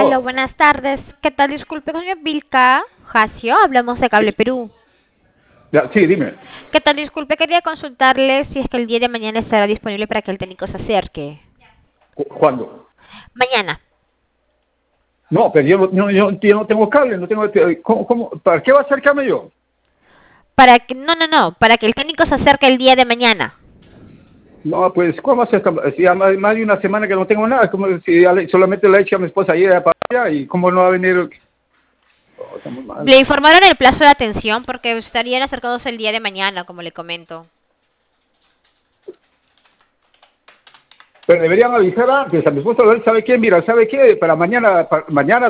Aló, Aló. buenas tardes. ¿Qué tal? Disculpe, señor Vilca Jacio. Hablamos de Cable Perú. Ya, sí, dime. ¿Qué tal? Disculpe, quería consultarle si es que el día de mañana estará disponible para que el técnico se acerque. ¿Cuándo? Mañana. No, pero yo no tengo cable, no tengo... ¿Para qué va a acercarme yo? Para que, no, para que el técnico se acerque el día de mañana. No, pues, ¿cómo va a ser? Si ya más de una semana que no tengo nada, como si solamente le he hecho a mi esposa ayer para allá y cómo no va a venir... Oh, estamos mal. Le informaron el plazo de atención porque estarían acercados el día de mañana, como le comento. Pero deberían avisar antes a mi esposa, ¿sabe qué? Mira, ¿sabe qué? Mañana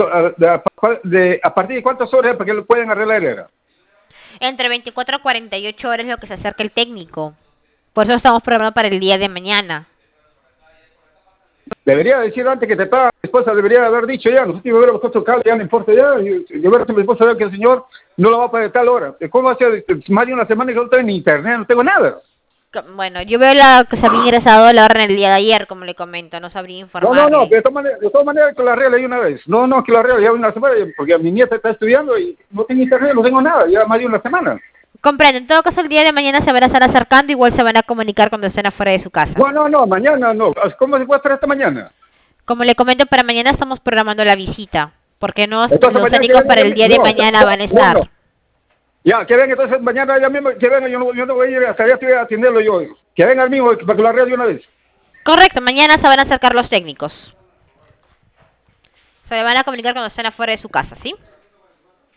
¿a partir de cuántas horas para que lo pueden arreglar? Entre 24 a 48 horas es lo que se acerca el técnico. Por eso estamos programando para el día de mañana. Debería decir antes que te paga mi esposa, debería haber dicho ya, nosotros hubiéramos puesto cable, ya no importa ya, yo veo que mi esposa ve que el señor no lo va a pagar de tal hora. ¿Cómo va a ser? Más de una semana que no tengo ni internet, no tengo nada. Bueno, yo veo que se había ingresado la orden el día de ayer, como le comento. No sabría No, informarle. de todas maneras que lo arregle de una vez. No, que lo arregle ya una semana, porque mi nieta está estudiando y no tengo internet, no tengo nada, ya más de una semana. Comprendo. En todo caso, el día de mañana se van a estar acercando. Igual se van a comunicar cuando estén afuera de su casa. No, mañana no. ¿Cómo se puede hacer esta mañana? Como le comento, para mañana estamos programando la visita. Porque Entonces los mañana que técnicos venga, para el día de no, mañana van a no. estar. Ya, que venga entonces mañana ya mismo, que venga, yo no voy a ir hasta allá, estoy a atenderlo yo. Que venga el mismo para que lo arregle de una vez. Correcto, mañana se van a acercar los técnicos. Se le van a comunicar cuando estén afuera de su casa, ¿sí?